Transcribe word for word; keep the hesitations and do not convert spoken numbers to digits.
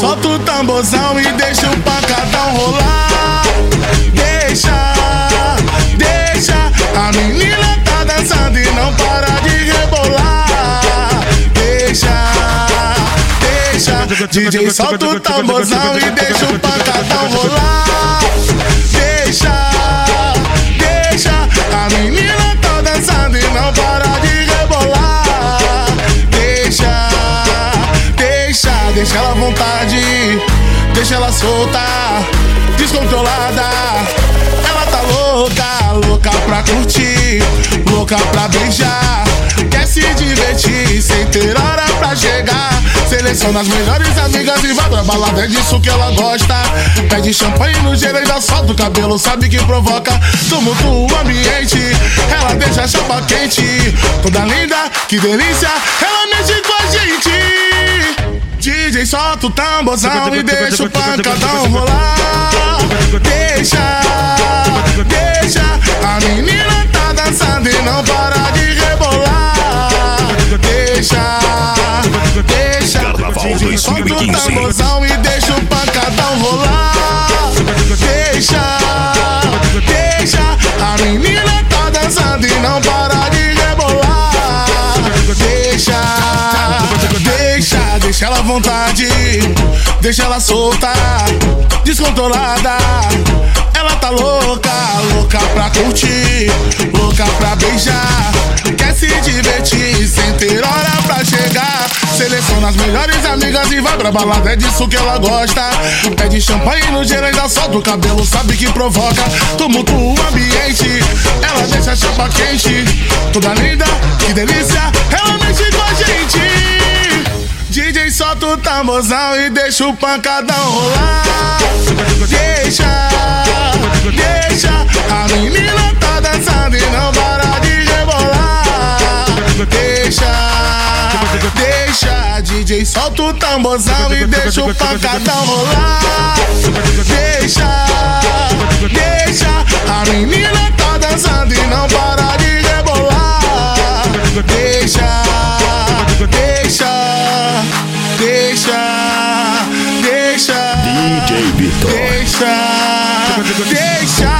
solta o tamborzão e deixa o pancadão rolar. Deixa, deixa, a menina tá dançando e não para de rebolar. Deixa, deixa, D J solta o tamborzão e deixa o pancadão rolar. Deixa, deixa, a menina tá dançando e não para de rebolar. Deixa, deixa, deixa ela à vontade, deixa ela solta, descontrolada. Ela tá louca, louca pra curtir, louca pra beijar. Quer se divertir sem ter hora pra chegar. Seleciona as melhores amigas e vai pra balada, é disso que ela gosta. Pede champanhe no gelo e ainda solta o cabelo, sabe que provoca tumulto o ambiente. Ela deixa a chapa quente, toda linda, que delícia, ela mexe com a gente. D J solta o tamborzão e deixa o pancadão rolar. Deixa, deixa, a menina tá dançando e não para de rebolar. Deixa, deixa, D J solta o tamborzão e deixa o pancadão rolar. Deixa, deixa, a menina tá dançando e não para de rebolar. Deixa, deixa, deixa ela à vontade, deixa ela solta, descontrolada. Ela tá louca, louca pra curtir, louca pra beijar. Quer se divertir sem ter hora pra chegar. Seleciona as melhores amigas e vai pra balada, é disso que ela gosta. Pede champanhe no gelo e ainda solta o cabelo, sabe que provoca tumulto o ambiente. Ela deixa a chapa quente, toda linda, que delícia, ela mexe com a gente. D J solta o tamborzão e deixa o pancadão rolar. Deixa, deixa, a menina tá dançando e não para de rebolar. Deixa, deixa, D J solta o tamborzão e deixa o pancadão rolar. Deixa, deixa, a menina tá dançando e não para de rebolar. Deixa, deixa, deixa, deixa, D J Vitor. deixa, deixa.